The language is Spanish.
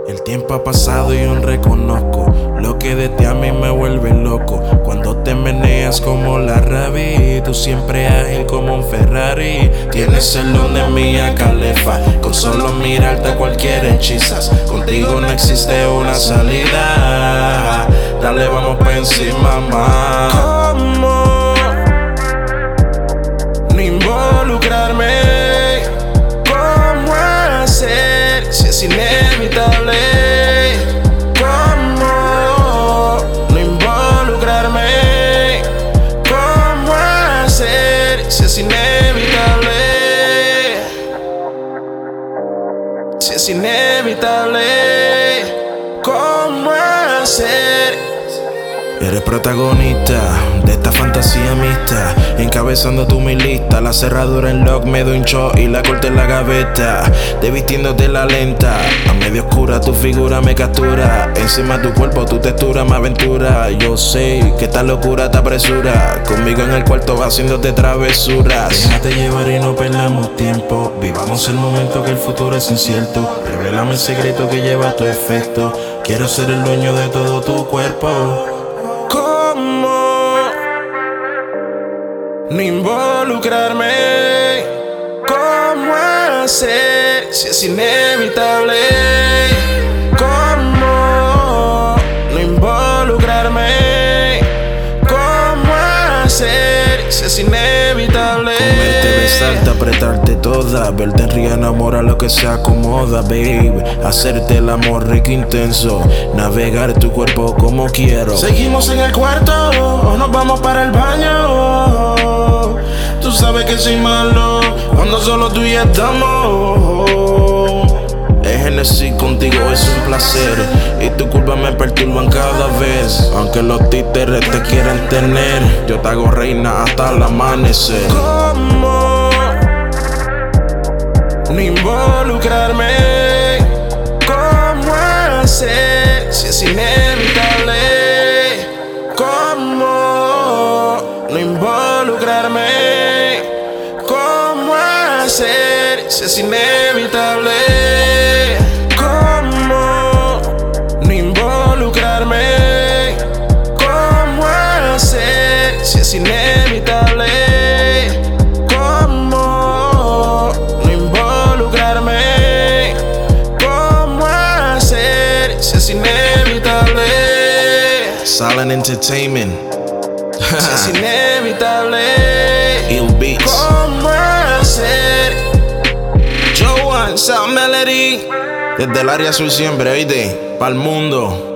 El tiempo ha pasado y aún reconozco lo que de ti a mí me vuelve loco. Cuando te meneas como la Rabi, tú siempre ágil como un Ferrari. Tienes el don de Mia Khalifa, con solo mirarte a cualquiera hechizas. Contigo no existe una salida. Dale, vamos pa' encima, más. ¿Cómo no involucrarme? ¿Cómo hacer si es inevitable? ¿Cómo no involucrarme? ¿Cómo hacer si es inevitable? Si es inevitable, ¿cómo hacer? Eres protagonista de esta fantasía mixta, encabezando tu mi lista. La cerradura en lock me doy un shot y la corte en la gaveta. Desvistiéndote la lenta, a medio oscura tu figura me captura. Encima de tu cuerpo, tu textura me aventura. Yo sé que esta locura te apresura, conmigo en el cuarto haciéndote travesuras. Déjate llevar y no perdamos tiempo, vivamos el momento que el futuro es incierto. Revélame el secreto que lleva tu efecto, quiero ser el dueño de todo tu cuerpo. ¿Cómo no involucrarme? ¿Cómo hacer si es inevitable? ¿Cómo no involucrarme? ¿Cómo hacer si es inevitable? Comerte, besarte, apretarte toda, verte en río, enamora lo que se acomoda, baby. Hacerte el amor rico, intenso, navegar tu cuerpo como quiero. Seguimos en el cuarto o nos vamos para el baño. Tú sabes que soy malo cuando solo tú y yo estamos. Es Genesis, contigo es un placer, y tu culpa me perturban cada vez. Aunque los títeres te quieran tener, yo te hago reina hasta el amanecer. ¿Cómo no involucrarme? ¿Cómo hacer si es inevitable? ¿Cómo no involucrarme? ¿Cómo hacer si es inevitable? ¿Cómo no involucrarme? ¿Cómo hacer si es inevitable? ¿Cómo no involucrarme? ¿Cómo hacer si es inevitable? Silent Entertainment. Si es inevitable, Ill Beats. ¿Cómo hacer? Joan, Sound Melody. Desde el área sur siempre, oíste, pa'l mundo.